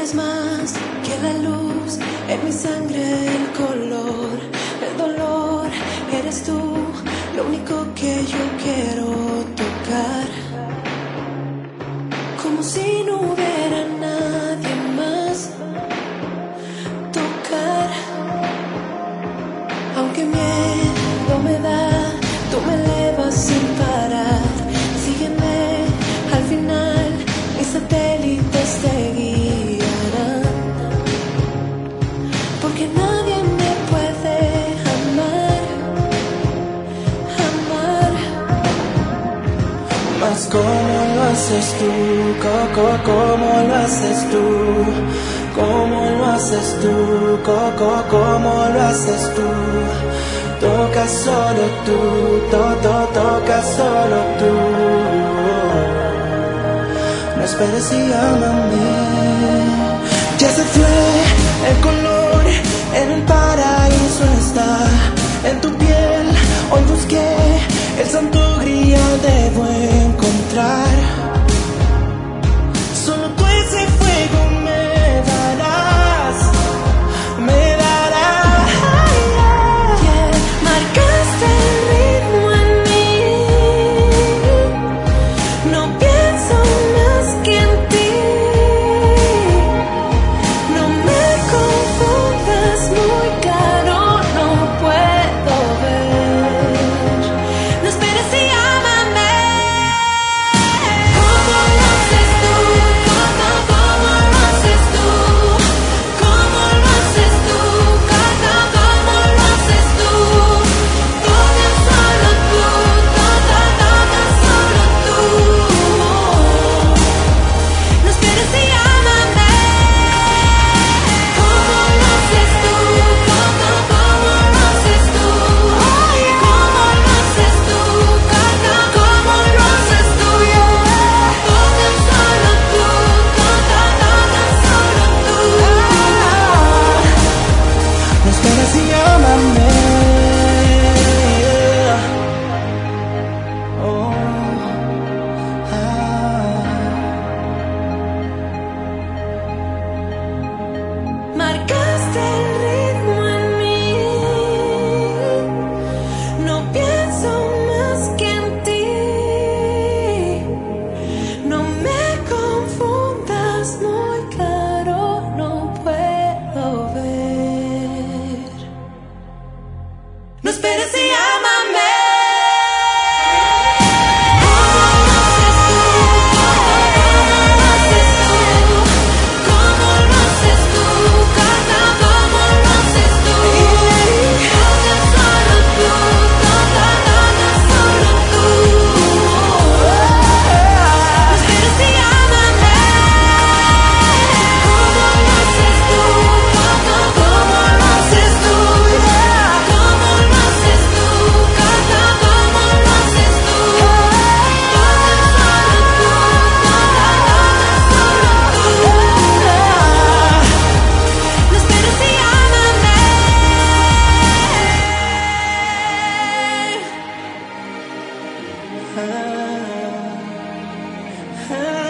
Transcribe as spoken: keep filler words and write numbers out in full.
eres más que la luz, en mi sangre el color, el dolor, eres tú, lo único que yo quiero tocar. Como si no hubiera nadie más. Tocar, aunque miedo me da, tú me elevas sin parar. Sígueme, al final mis satélites te guiarán, porque nadie me puede amar, amar. Mas ¿cómo lo haces tú? Coco, ¿cómo lo haces tú? ¿Cómo lo haces tú? Coco, ¿cómo lo haces tú? Toca solo tú, to, to, toca solo tú. No esperes y ámame. Ya se fue el color, en el paraíso está, en tu piel. Hoy busqué el santo grial, debo encontrar. Solo tú ese fuego me darás, me darás. Yeah, marcaste el ritmo en mí, no pienso más que en ti. No me confundas muy claro, no puedo ver. No esperes y ámame. ¿Cómo lo haces tú? ¿Cómo, cómo lo haces tú? ¿Cómo lo haces tú? ¿Cómo, cómo lo haces tú? Toca solo tú, toca, toca solo tú. No esperes y ámame. ¿Cómo lo haces tú? ¿Cómo, cómo lo haces tú? Ay, ¿cómo lo haces tú? ¿Cómo, cómo lo haces tú? Toca solo tú, toca, toca solo tú. No esperes y ámame. Oh, ah. Marcaste el ritmo en mí, no pienso más que en ti. No me confundas muy claro, no puedo ver. No esperes y ámame. ¿Cómo lo haces tú? ¿Cómo lo haces tú? ¿Cómo, cómo lo haces tú? Toca solo tú, toca, toca solo tú. No esperes y ámame. ¿Cómo lo haces tú? ¿Cómo, cómo lo haces tú? ¿Cómo lo haces tú? ¿Cómo, cómo lo haces tú? Toca solo tú, toca, toca solo tú. No esperes y ámame. Ah, ah.